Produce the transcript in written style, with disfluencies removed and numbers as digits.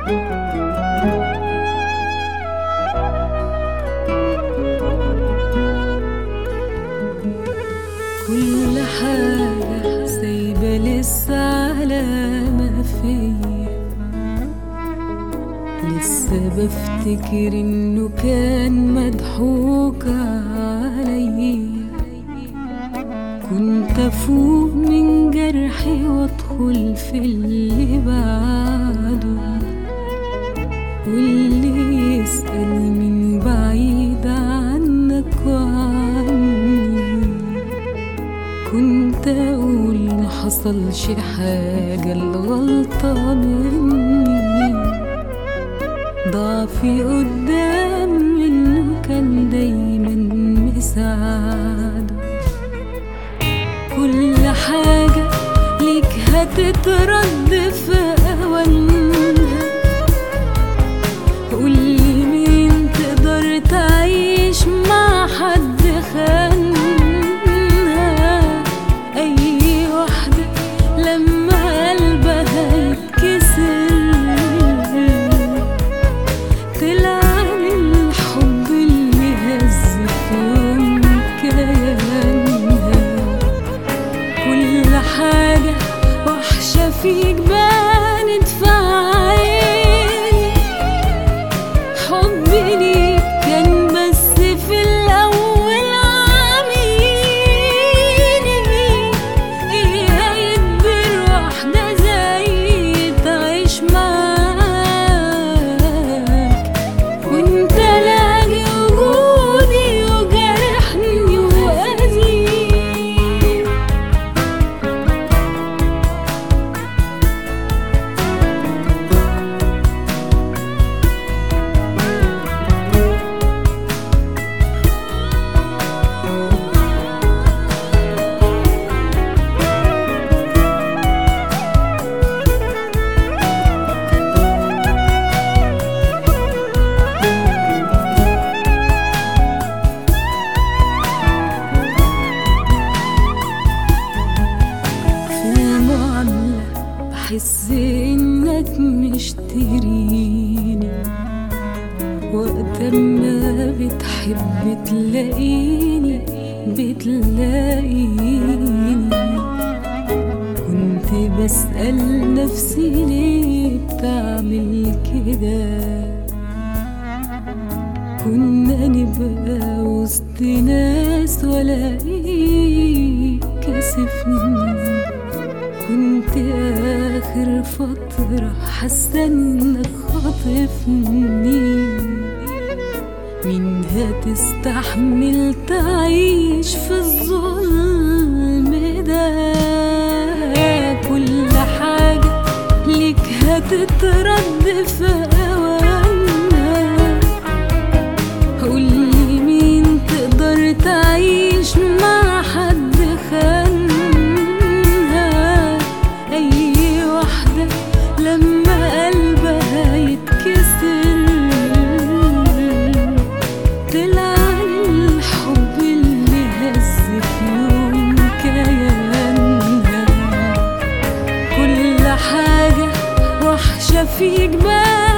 كل حاجة سايبة لسه علامة فيا، لسه بفتكر انه كان مضحوك عليا. كنت افوق من جرحي وادخل في اللي بعده، واللي يسأل من بعيد عنك وعني كنت اقول محصلش حاجة، الغلطة مني. ضعفي قدام منه كان دايما مساعده. كل حاجة ليك هتترد في أوانها. قولي مين تقدر تعيش مع حد خانها؟ أي واحدة لما قلبها يتكسر تلعن الحب اللي هز في يوم كيانها. كل حاجة وحشة فيك بانت في عيني. حبي ليك كان بس في الأول عميني. إيه هيجبر واحدة زيي تعيش معاك وانت لاقي وجودي وجرحني وأذيني؟ بحس انك مشتريني، وقت ما بتحب بتلاقيني. كنت بسأل نفسي ليه بتعمل كده؟ كنا نبقى وسط ناس والاقيك كسفني. كنت آخر فترة حاسة انك خاطفني. مين هتستحمل تعيش في الظلم ده؟ كل حاجة ليك هتترد في أوانها. قولي مين تقدر تعيش مع حد خانها؟ لما قلبها يتكسر تلعن الحب اللي هز في يوم كيانها. كل حاجة وحشة فيك بقى